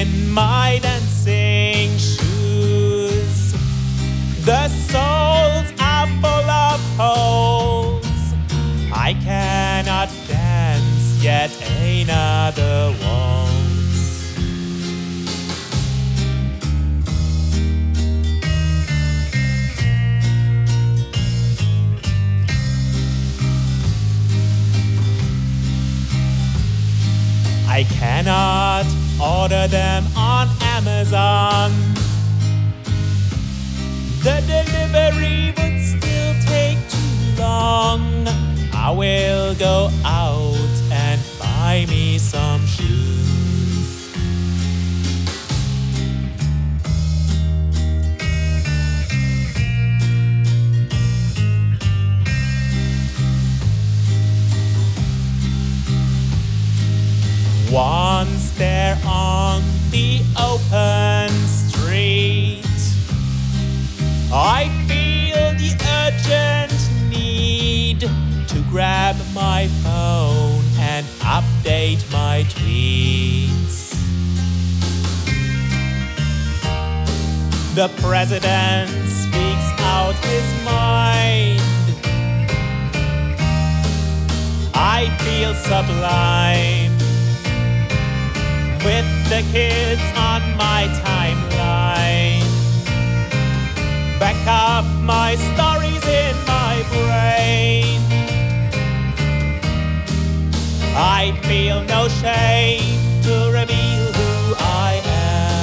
in my dancing shoes. The soles are full of holes. I cannot dance, yet another waltz. I cannot order them on Amazon. The delivery would still take too long. I will go out and buy me some shoes. Once there on the open street, I feel the urgent need to grab my phone and update my tweets. The president speaks out his mind. I feel sublime with the kids on my timeline. Back up my stories in my brain. I feel no shame to reveal who I am.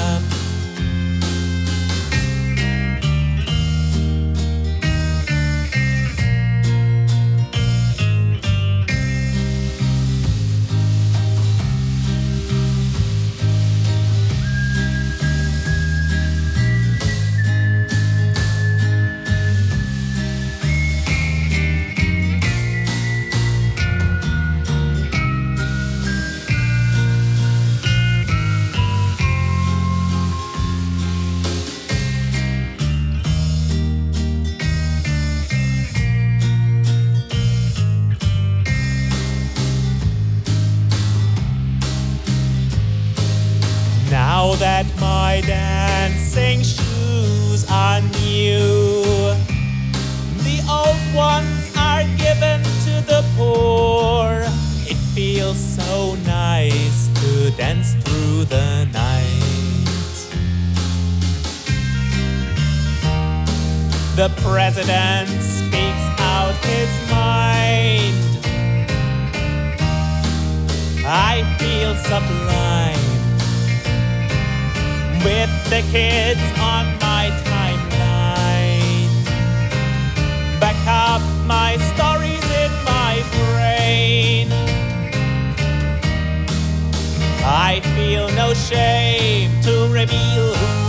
Now that my dancing shoes are new, the old ones are given to the poor. It feels so nice to dance through the night. The president speaks out his mind. I feel sublime with the kids on my timeline. Back up my stories in my brain. I feel no shame to reveal who